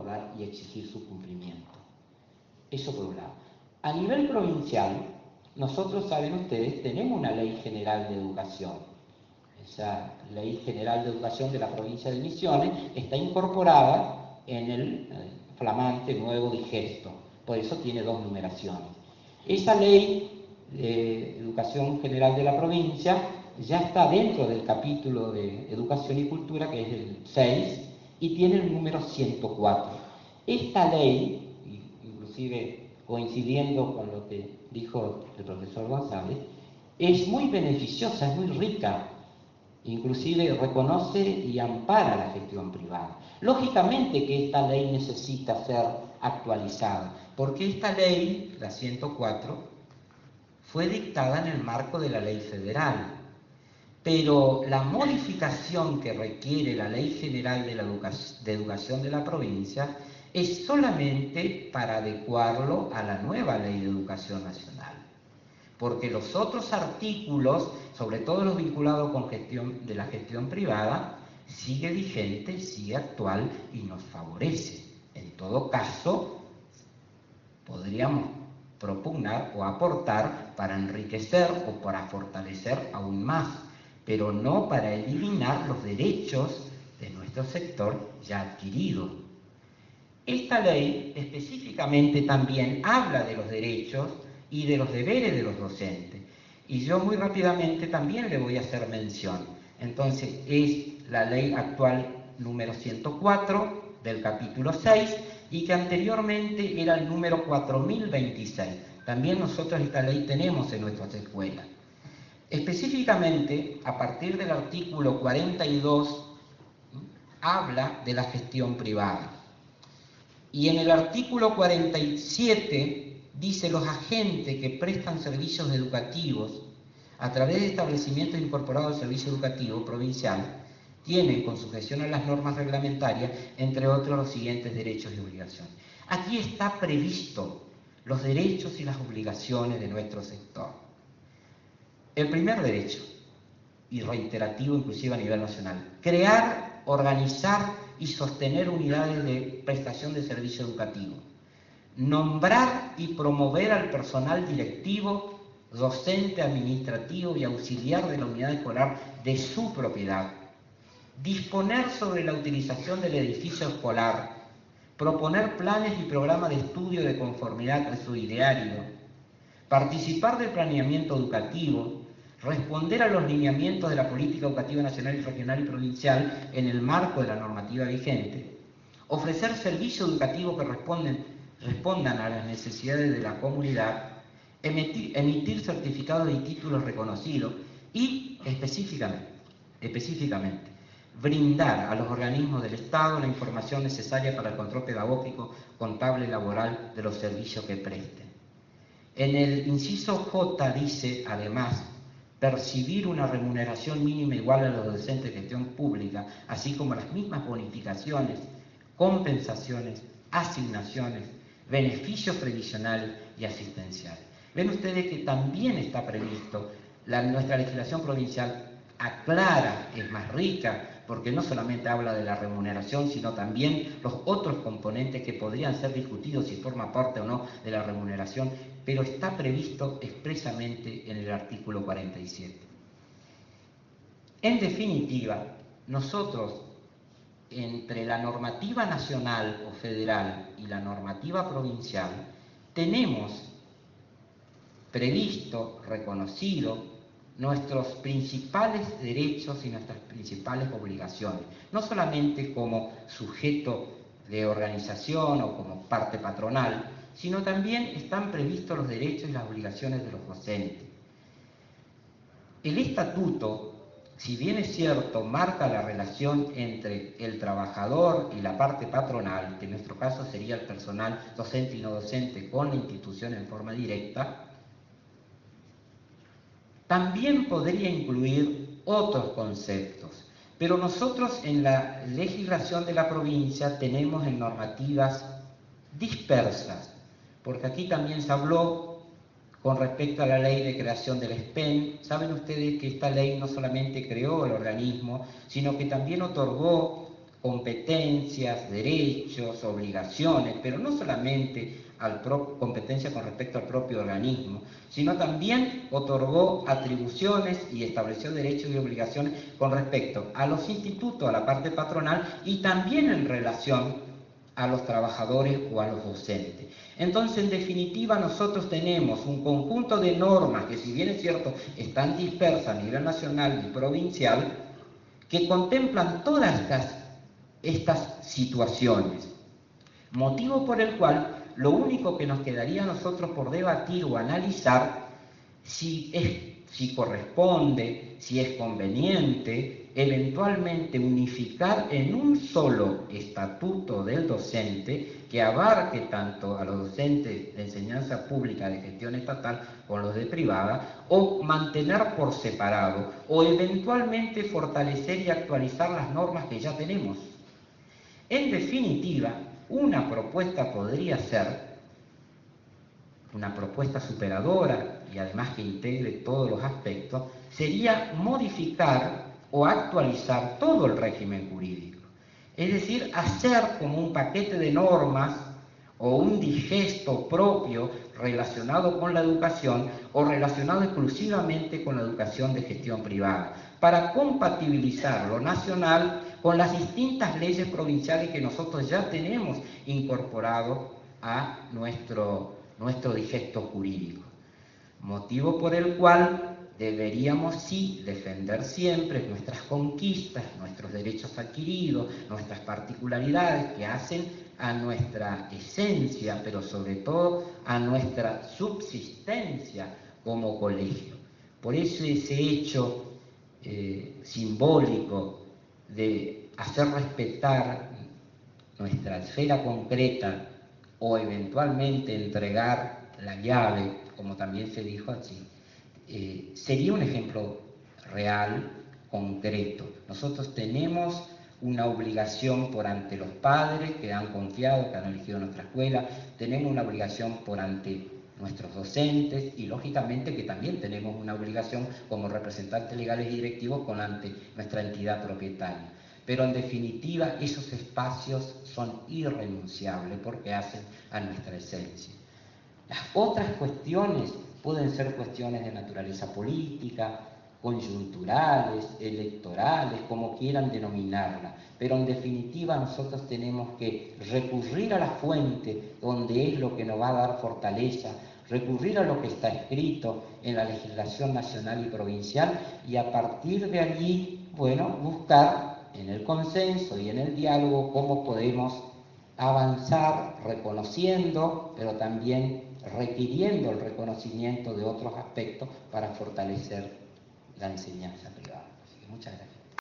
acordar y exigir su cumplimiento. Eso por un lado. A nivel provincial, nosotros, saben ustedes, tenemos una Ley General de Educación. Esa Ley General de Educación de la provincia de Misiones está incorporada en el flamante nuevo digesto, por eso tiene 2 numeraciones. Esa Ley de Educación General de la provincia ya está dentro del capítulo de Educación y Cultura, que es el 6, y tiene el número 104. Esta ley, inclusive coincidiendo con lo que dijo el profesor González, es muy beneficiosa, es muy rica, inclusive reconoce y ampara la gestión privada. Lógicamente que esta ley necesita ser actualizada, porque esta ley, la 104, fue dictada en el marco de la ley federal, pero la modificación que requiere la Ley General de Educación de la provincia es solamente para adecuarlo a la nueva Ley de Educación Nacional, porque los otros artículos, sobre todo los vinculados con la gestión privada, sigue vigente, sigue actual y nos favorece. En todo caso, podríamos propugnar o aportar para enriquecer o para fortalecer aún más, pero no para eliminar los derechos de nuestro sector ya adquiridos. Esta ley específicamente también habla de los derechos y de los deberes de los docentes. Y yo muy rápidamente también le voy a hacer mención. Entonces, es la ley actual número 104 del capítulo 6 y que anteriormente era el número 4026. También nosotros esta ley tenemos en nuestras escuelas. Específicamente, a partir del artículo 42, habla de la gestión privada. Y en el artículo 47 dice: los agentes que prestan servicios educativos a través de establecimientos incorporados al servicio educativo provincial tienen, con sujeción a las normas reglamentarias, entre otros, los siguientes derechos y obligaciones. Aquí está previsto los derechos y las obligaciones de nuestro sector. El primer derecho, y reiterativo inclusive a nivel nacional: crear, organizar y sostener unidades de prestación de servicio educativo. Nombrar y promover al personal directivo, docente, administrativo y auxiliar de la unidad escolar de su propiedad. Disponer sobre la utilización del edificio escolar. Proponer planes y programas de estudio de conformidad a su ideario. Participar del planeamiento educativo. Responder a los lineamientos de la política educativa nacional, regional y provincial en el marco de la normativa vigente, ofrecer servicios educativos que respondan a las necesidades de la comunidad, emitir certificados y títulos reconocidos y, específicamente, brindar a los organismos del Estado la información necesaria para el control pedagógico, contable y laboral de los servicios que presten. En el inciso J dice, además, percibir una remuneración mínima igual a los docentes de gestión pública, así como las mismas bonificaciones, compensaciones, asignaciones, beneficios previsionales y asistenciales. Ven ustedes que también está previsto, nuestra legislación provincial aclara, es más rica, porque no solamente habla de la remuneración, sino también los otros componentes que podrían ser discutidos si forma parte o no de la remuneración, pero está previsto expresamente en el artículo 47. En definitiva, nosotros, entre la normativa nacional o federal y la normativa provincial, tenemos previsto, reconocido, nuestros principales derechos y nuestras principales obligaciones, no solamente como sujeto de organización o como parte patronal, sino también están previstos los derechos y las obligaciones de los docentes. El estatuto, si bien es cierto, marca la relación entre el trabajador y la parte patronal, que en nuestro caso sería el personal docente y no docente con la institución en forma directa, también podría incluir otros conceptos, pero nosotros en la legislación de la provincia tenemos en normativas dispersas, porque aquí también se habló con respecto a la ley de creación del SPEN. Saben ustedes que esta ley no solamente creó el organismo, sino que también otorgó competencias, derechos, obligaciones, pero no solamente competencia con respecto al propio organismo, sino también otorgó atribuciones y estableció derechos y obligaciones con respecto a los institutos, a la parte patronal y también en relación a los trabajadores o a los docentes. Entonces, en definitiva, nosotros tenemos un conjunto de normas que, si bien es cierto, están dispersas a nivel nacional y provincial, que contemplan todas estas situaciones, motivo por el cual lo único que nos quedaría a nosotros por debatir o analizar si corresponde, si es conveniente, eventualmente unificar en un solo estatuto del docente que abarque tanto a los docentes de enseñanza pública de gestión estatal como los de privada, o mantener por separado, o eventualmente fortalecer y actualizar las normas que ya tenemos. En definitiva, una propuesta podría ser, una propuesta superadora y además que integre todos los aspectos, sería modificar o actualizar todo el régimen jurídico. Es decir, hacer como un paquete de normas o un digesto propio relacionado con la educación o relacionado exclusivamente con la educación de gestión privada, para compatibilizar lo nacional con las distintas leyes provinciales que nosotros ya tenemos incorporado a nuestro digesto jurídico. Motivo por el cual deberíamos sí defender siempre nuestras conquistas, nuestros derechos adquiridos, nuestras particularidades que hacen a nuestra esencia, pero sobre todo a nuestra subsistencia como colegio. Por eso ese hecho simbólico de hacer respetar nuestra esfera concreta o eventualmente entregar la llave, como también se dijo así, sería un ejemplo real, concreto. Nosotros tenemos una obligación por ante los padres que han confiado, que han elegido nuestra escuela, tenemos una obligación por ante nuestros docentes y lógicamente que también tenemos una obligación como representantes legales y directivos con ante nuestra entidad propietaria. Pero en definitiva esos espacios son irrenunciables porque hacen a nuestra esencia. Las otras cuestiones pueden ser cuestiones de naturaleza política, coyunturales, electorales, como quieran denominarla, pero en definitiva nosotros tenemos que recurrir a la fuente donde es lo que nos va a dar fortaleza, recurrir a lo que está escrito en la legislación nacional y provincial y a partir de allí, bueno, buscar en el consenso y en el diálogo cómo podemos avanzar reconociendo, pero también requiriendo el reconocimiento de otros aspectos para fortalecer la enseñanza privada. Así que muchas gracias.